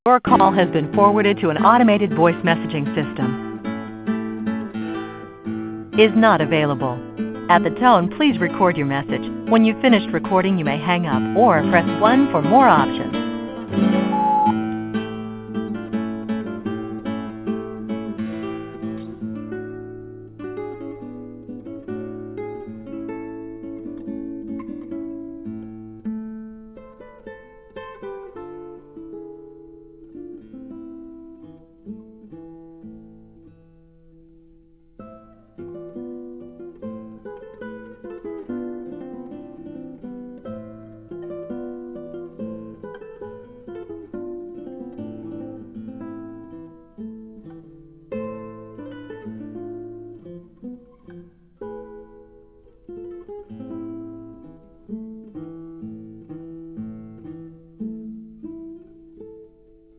Your call has been forwarded to an automated voice messaging system. Is not available. At the tone, please record your message. When you've finished recording, you may hang up or press 1 for more options.